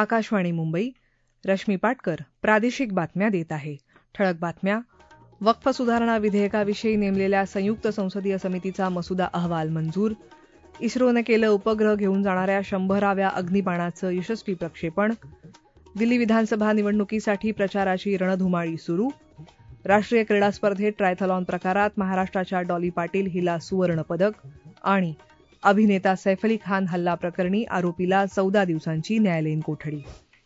आकाशवाणी मुंबई. रश्मी पाटकर प्रादेशिक बातम्या देत आहे. ठळक बातम्या. वक्फ सुधारणा विधेयकाविषयी नेमलेल्या संयुक्त संसदीय समितीचा मसुदा अहवाल मंजूर. इस्रोनं केलं उपग्रह घेऊन जाणाऱ्या 100व्या अग्निबाणाचं यशस्वी प्रक्षेपण. दिल्ली विधानसभा निवडणुकीसाठी प्रचाराची रणधुमाळी सुरू. राष्ट्रीय क्रीडा स्पर्धेत ट्रायथलॉन प्रकारात महाराष्ट्राच्या डॉली पाटील हिला सुवर्णपदक. आणि अभिनेता सैफ अली खान हल्ला प्रकरणी आरोपीला 14 दिवसांची न्यायालयीन कोठडी.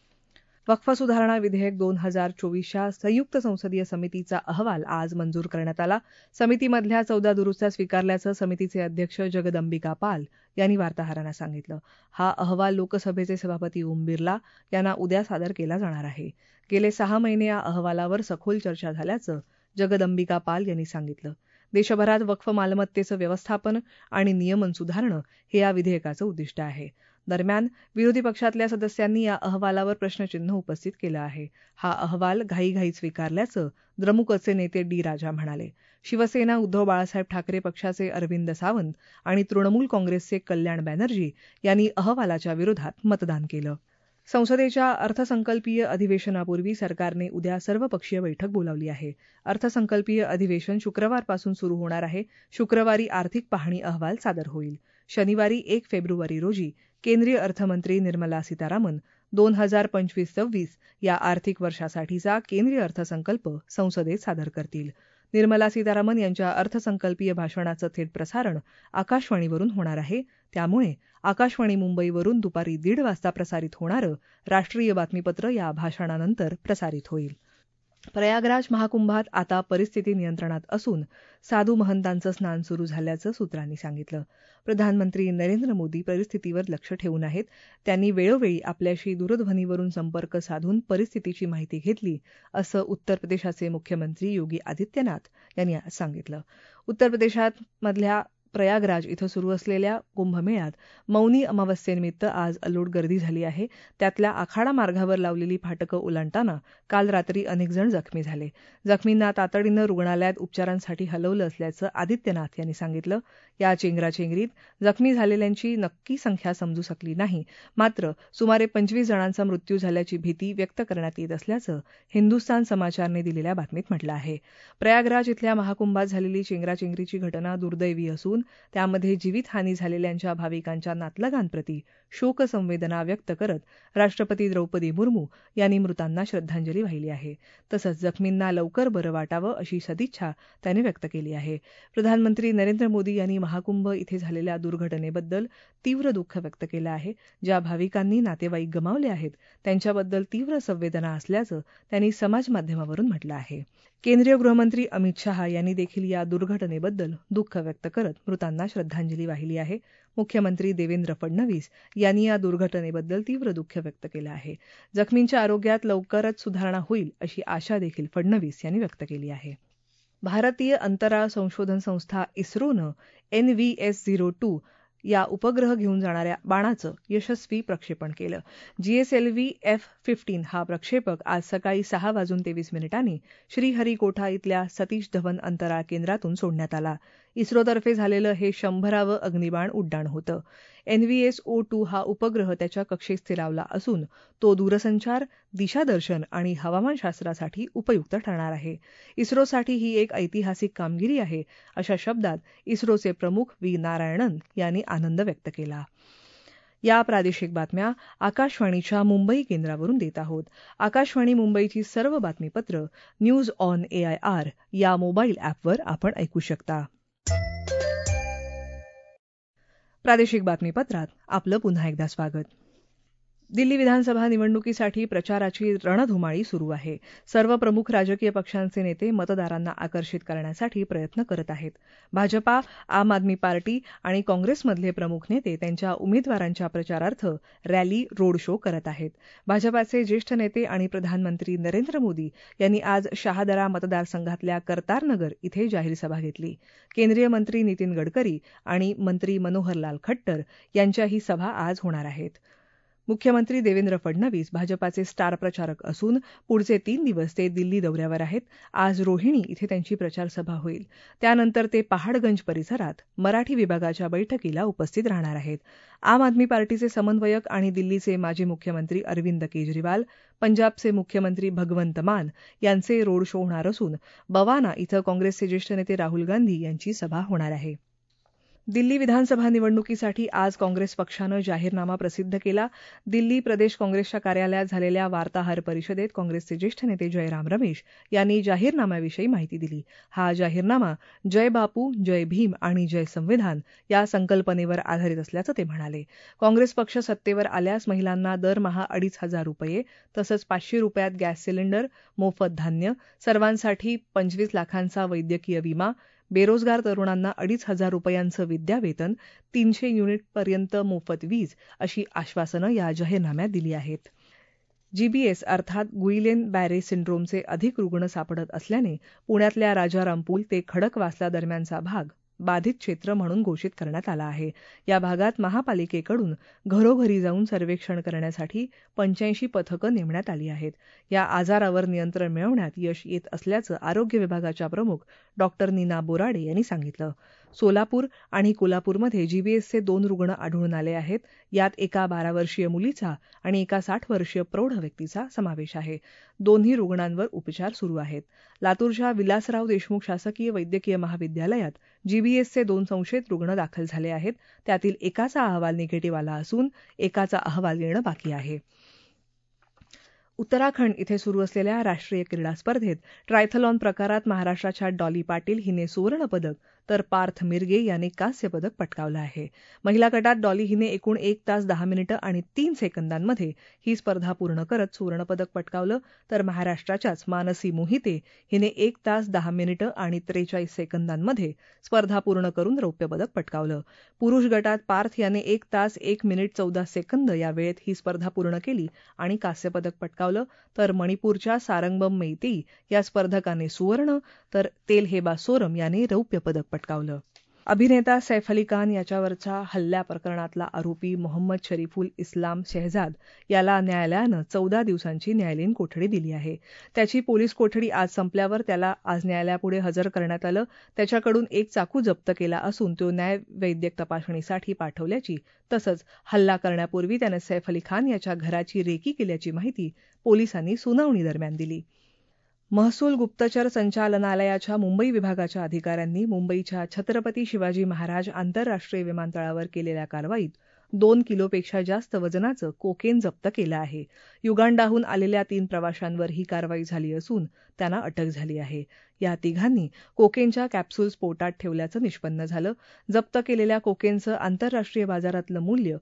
वक्फ सुधारणा विधेयक 2024च्या संयुक्त संसदीय समितीचा अहवाल आज मंजूर करण्यात आला. समितीमधल्या 14 दुरुस्त्या स्वीकारल्याचं समितीचे अध्यक्ष जगदंबिका पाल यांनी वार्ताहरांना सांगितलं. हा अहवाल लोकसभेचे सभापती ओम बिर्ला यांना उद्या सादर केला जाणार आहे. गेले 6 महिने या अहवालावर सखोल चर्चा झाल्याचं जगदंबिका पाल यांनी सांगितलं. देशभरात वक्फ मालमत्तेचं व्यवस्थापन आणि नियमन सुधारणं हे या विधेयकाचं उद्दिष्ट आहे. दरम्यान विरोधी पक्षातल्या सदस्यांनी या अहवालावर प्रश्नचिन्ह उपस्थित केलं आहे. हा अहवाल घाईघाईत स्वीकारल्याचं द्रमुकचे नेते डी राजा म्हणाले. शिवसेना, उद्धव बाळासाहेब ठाकरे पक्षाचे अरविंद सावंत आणि तृणमूल काँग्रेसचे कल्याण बॅनर्जी यांनी अहवालाच्या विरोधात मतदान केलं. संसदेच्या अर्थसंकल्पीय अधिवेशनापूर्वी सरकारने उद्या सर्वपक्षीय बैठक बोलावली आहे. अर्थसंकल्पीय अधिवेशन शुक्रवारपासून सुरू होणार आहे. शुक्रवारी आर्थिक पाहणी अहवाल सादर होईल. शनिवारी 1 फेब्रुवारी रोजी केंद्रीय अर्थमंत्री निर्मला सीतारामन 2025-26 या आर्थिक वर्षासाठीचा केंद्रीय अर्थसंकल्प संसदेत सादर करतील. निर्मला सीतारामन यांच्या अर्थसंकल्पीय भाषणाचं थेट प्रसारण आकाशवाणीवरून होणार आहे. त्यामुळे आकाशवाणी मुंबईवरून दुपारी 1:30 वाजता प्रसारित होणारं राष्ट्रीय बातमीपत्र या भाषणानंतर प्रसारित होईल. प्रयागराज महाकुंभात आता परिस्थिती नियंत्रणात असून साधू महंतांचं स्नान सुरू झाल्याचं सूत्रांनी सांगितलं. प्रधानमंत्री नरेंद्र मोदी परिस्थितीवर लक्ष ठेवून आहेत. त्यांनी वेळोवेळी आपल्याशी दूरध्वनीवरून संपर्क साधून परिस्थितीची माहिती घेतली, असं उत्तर प्रदेशाचे मुख्यमंत्री योगी आदित्यनाथ यांनी आज सांगितलं. उत्तर प्रदेशामधल्या प्रयागराज इथं सुरू असलेल्या कुंभमेळ्यात मौनी अमावस्येनिमित्त आज अलोट गर्दी झाली आहे. त्यातल्या आखाडा मार्गावर लावलेली फाटकं ओलांडताना काल रात्री अनेक जण जखमी झाले. जखमींना तातडीनं रुग्णालयात उपचारांसाठी हलवलं असल्याचं आदित्यनाथ यांनी सांगितलं. या चेंगराचेंगरीत जखमी झालेल्यांची नक्की संख्या समजू शकली नाही. मात्र सुमारे 25 जणांचा मृत्यू झाल्याची भीती व्यक्त करण्यात येत असल्याचं हिंदुस्तान समाचारने दिलेल्या बातमीत म्हटलं आहे. प्रयागराज इथल्या महाकुंभात झालेली चेंगराचेंगरीची घटना दुर्दैवी असून त्यामध्ये जीवितहानी झालेल्यांच्या भाविकांच्या नातलगांप्रती शोकसंवेदना व्यक्त करत राष्ट्रपती द्रौपदी मुर्मू यांनी मृतांना श्रद्धांजली वाहिली आहे. तसंच जखमींना लवकर बरं वाटावं अशी सदिच्छा त्यांनी व्यक्त केली आहे. प्रधानमंत्री नरेंद्र मोदी यांनी महाकुंभ इथे झालेल्या दुर्घटनेबद्दल तीव्र दुःख व्यक्त केलं आहे. ज्या भाविकांनी नातेवाईक गमावले आहेत त्यांच्याबद्दल तीव्र संवेदना असल्याचं त्यांनी समाजमाध्यमावरून म्हटलं आहे. केंद्रीय गृहमंत्री अमित शहा यांनी देखील या दुर्घटनेबद्दल दुःख व्यक्त करत मृतांना श्रद्धांजली वाहिली आहे. मुख्यमंत्री देवेंद्र फडणवीस यांनी या दुर्घटनेबद्दल तीव्र दुःख व्यक्त केलं आहे. जखमींच्या आरोग्यात लवकरच सुधारणा होईल अशी आशा देखील फडणवीस यांनी व्यक्त केली आहे. भारतीय अंतराळ संशोधन संस्था इस्रोनं NVS-02 या उपग्रह घेऊन जाणाऱ्या बाणाचं यशस्वी प्रक्षेपण केलं. GSLV F-15 हा प्रक्षेपक आज सकाळी 6:23 श्रीहरिकोटा इथल्या सतीश धवन अंतराळ केंद्रातून सोडण्यात आला. इस्रोतर्फे झालेलं हे 100वं अग्निबाण उड्डाण होतं. NVS-02 हा उपग्रह त्याच्या कक्षेत स्थिरावला असून तो दूरसंचार, दिशादर्शन आणि हवामानशास्त्रासाठी उपयुक्त ठरणार आहे. इस्रोसाठी ही एक ऐतिहासिक कामगिरी आहे, अशा शब्दात इस्रोचे प्रमुख V. नारायणन यांनी आनंद व्यक्त केला. या प्रादेशिक बातम्या आकाशवाणीच्या मुंबई केंद्रावरून देत आहोत. आकाशवाणी मुंबईची सर्व बातमीपत्र न्यूज ऑन AIR या मोबाईल ॲपवर आपण ऐकू शकता. प्रादेशिक बातमीपत्रात आपलं पुन्हा एकदा स्वागत. दिल्ली विधानसभा निवडणुकीसाठी प्रचाराची रणधुमाळी सुरू आहे. सर्व प्रमुख राजकीय पक्षांचे नेते मतदारांना आकर्षित करण्यासाठी प्रयत्न करत आहेत. भाजपा, आम आदमी पार्टी आणि काँग्रेसमधले प्रमुख नेते त्यांच्या उमेदवारांच्या प्रचारार्थ रॅली, रोड शो करत आहेत. भाजपाचे ज्येष्ठ नेते आणि प्रधानमंत्री नरेंद्र मोदी यांनी आज शहादरा मतदारसंघातल्या कर्तारनगर इथे जाहीर सभा घेतली. केंद्रीय मंत्री नितीन गडकरी आणि मंत्री मनोहरलाल खट्टर यांच्याही सभा आज होणार आहेत. मुख्यमंत्री देवेंद्र फडणवीस भाजपाचे स्टार प्रचारक असून पुढचे 3 दिवस ते दिल्ली दौऱ्यावर आहेत. आज रोहिणी इथे त्यांची प्रचारसभा होईल. त्यानंतर ते पहाडगंज परिसरात मराठी विभागाच्या बैठकीला उपस्थित राहणार आहेत. आम आदमी पार्टीचे समन्वयक आणि दिल्लीचे माजी मुख्यमंत्री अरविंद केजरीवाल, पंजाबचे मुख्यमंत्री भगवंत मान यांचे रोड शो होणार असून बवाना इथं काँग्रेसचे ज्येष्ठ नेते राहुल गांधी यांची सभा होणार आहे. दिल्ली विधानसभा निवडणुकीसाठी आज काँग्रेस पक्षानं जाहीरनामा प्रसिद्ध केला. दिल्ली प्रदेश काँग्रेसच्या कार्यालयात झालेल्या वार्ताहर परिषदेत काँग्रेसचे ज्येष्ठ नेते जयराम रमेश यांनी जाहीरनाम्याविषयी माहिती दिली. हा जाहीरनामा जय बापू, जय भीम आणि जय संविधान या संकल्पनेवर आधारित असल्याचं ते म्हणाले. काँग्रेस पक्ष सत्तेवर आल्यास महिलांना दरमहा 2,500 रुपये तसंच 500 रुपयात गॅस सिलेंडर, मोफत धान्य, सर्वांसाठी 25 लाखांचा वैद्यकीय विमा, बेरोजगार तरुणांना 2,500 रुपयांचं विद्यावेतन, 300 युनिटपर्यंत मोफत वीज अशी आश्वासनं या जाहीरनाम्यात दिली आहेत. जीबीएस अर्थात गुइलेन बॅरे सिंड्रोमचे अधिक रुग्ण सापडत असल्याने पुण्यातल्या राजाराम पूल ते खडकवासला दरम्यानचा भाग बाधित क्षेत्र म्हणून घोषित करण्यात आला आहे. या भागात महापालिकेकडून घरोघरी जाऊन सर्वेक्षण करण्यासाठी 85 पथकं नेमण्यात आली आहेत. या आजारावर नियंत्रण मिळवण्यात यश येत असल्याचं आरोग्य विभागाच्या प्रमुख डॉ. नीना बोराडे यांनी सांगितलं. सोलापूर आणि कोल्हापूरमध्ये जीबीएसचे 2 रुग्ण आढळून आले आहेत. यात एका 12 वर्षीय मुलीचा आणि एका 60 वर्षीय प्रौढ व्यक्तीचा समावेश आहे. दोन्ही रुग्णांवर उपचार सुरू आहेत. लातूरच्या विलासराव देशमुख शासकीय वैद्यकीय महाविद्यालयात जीबीएसचे 2 संशयित रुग्ण दाखल झाले आहेत. त्यातील एकाचा अहवाल निगेटिव्ह आला असून एकाचा अहवाल येणं बाकी आहे. उत्तराखंड इथे सुरू असलेल्या राष्ट्रीय क्रीडा स्पर्धेत ट्रायथलॉन प्रकारात महाराष्ट्राच्या डॉली पाटील हिने सुवर्णपदक तर पार्थ मिरगे याने कांस्य पदक पटकावलं आहे. महिला गटात डॉली हिने एकूण 1 तास 10 मिनिटं आणि 3 सेकंदांमध्ये ही स्पर्धा पूर्ण करत सुवर्णपदक पटकावलं, तर महाराष्ट्राच्याच मानसी मोहिते हिने 1 तास 10 मिनिटं आणि 43 सेकंदांमध्ये स्पर्धा पूर्ण करून रौप्य पदक पटकावलं. पुरुष गटात पार्थ याने 1 तास 1 मिनिट 14 सेकंद या वेळेत ही स्पर्धा पूर्ण केली आणि कांस्य पदक पटकावलं, तर मणिपूरच्या सारंगबम मेइतेई या स्पर्धकाने सुवर्ण तर तेलहेबा सोरम याने रौप्य पदक पटकावलं. अभिनेता सैफ अली खान याच्यावरच्या हल्ल्या प्रकरणातला आरोपी मोहम्मद शरीफुल इस्लाम शेहजाद याला न्यायालयानं 14 दिवसांची न्यायालयीन कोठडी दिली आहे. त्याची पोलीस कोठडी आज संपल्यावर त्याला आज न्यायालयापुढे हजर करण्यात आलं. त्याच्याकडून एक चाकू जप्त केला असून तो न्यायवैद्यक तपासणीसाठी पाठवल्याची तसंच हल्ला करण्यापूर्वी त्यानं सैफ अली खान याच्या घराची रेकी केल्याची माहिती पोलिसांनी सुनावणी दरम्यान दिली. महसूल गुप्तचर संचालनालयाच्या मुंबई विभागाच्या अधिकाऱ्यांनी मुंबईच्या छत्रपती शिवाजी महाराज आंतरराष्ट्रीय विमानतळावर केलेल्या कारवाईत 2 किलोपेक्षा जास्त वजनाचं कोकेन जप्त केलं आहे. युगांडाहून आलेल्या 3 प्रवाशांवर ही कारवाई झाली असून त्यांना अटक झाली आहे. या तिघांनी कोकेनच्या कॅप्सूल्स पोटात ठेवल्याचं निष्पन्न झालं. जप्त केलेल्या कोकेनचं आंतरराष्ट्रीय बाजारातलं मूल्य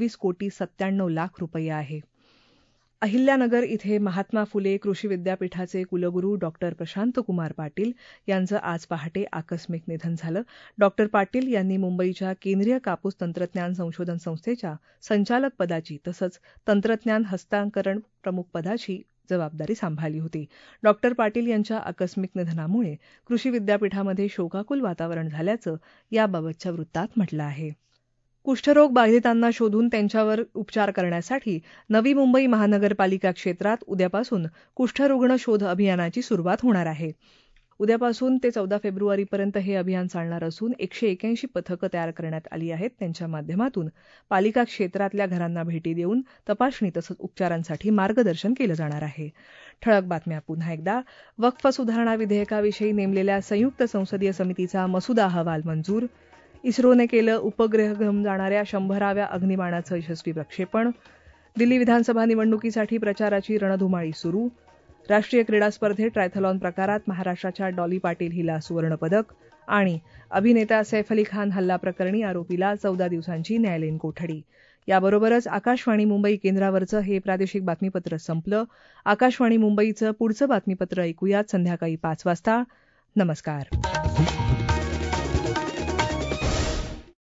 21,97 लाख रुपये आहे. अहिल्यानगर इथे महात्मा फुले कृषी विद्यापीठाचे कुलगुरू डॉ. प्रशांत कुमार पाटील यांचं आज पहाटे आकस्मिक निधन झालं. डॉ. पाटील यांनी मुंबईच्या केंद्रीय कापूस तंत्रज्ञान संशोधन संस्थेच्या संचालक पदाची तसंच तंत्रज्ञान हस्तांतरण प्रमुख पदाची जबाबदारी सांभाळली होती. डॉ. पाटील यांच्या आकस्मिक निधनामुळे कृषी विद्यापीठामध्ये शोकाकुल वातावरण झाल्याचं याबाबतच्या वृत्तात म्हटलं आहे. कुष्ठरोग बाधितांना शोधून त्यांच्यावर उपचार करण्यासाठी नवी मुंबई महानगरपालिका क्षेत्रात उद्यापासून कुष्ठरुग्ण शोध अभियानाची सुरुवात होणार आहे. उद्यापासून ते 14 फेब्रुवारीपर्यंत हे अभियान चालणार असून 181 पथकं तयार करण्यात आली आहेत. त्यांच्या माध्यमातून पालिका क्षेत्रातल्या घरांना भेटी देऊन तपासणी तसंच उपचारांसाठी मार्गदर्शन केलं जाणार आहे. ठळक बातम्या पुन्हा एकदा. वक्फ सुधारणा विधेयकाविषयी नेमलेल्या संयुक्त संसदीय समितीचा मसुदा अहवाल मंजूर. इस्रोने केलं उपग्रह घेऊन जाणाऱ्या 100व्या अग्निबाणाचं यशस्वी प्रक्षेपण. दिल्ली विधानसभा निवडणुकीसाठी प्रचाराची रणधुमाळी सुरू. राष्ट्रीय क्रीडा स्पर्धेत ट्रायथलॉन प्रकारात महाराष्ट्राच्या डॉली पाटील हिला सुवर्णपदक. आणि अभिनेता सैफ अली खान हल्ला प्रकरणी आरोपीला 14 दिवसांची न्यायालयीन कोठडी. याबरोबरच आकाशवाणी मुंबई केंद्रावरचं हे प्रादेशिक बातमीपत्र संपलं. आकाशवाणी मुंबईचं पुढचं बातमीपत्र ऐकूयात संध्याकाळी 5 वाजता. नमस्कार.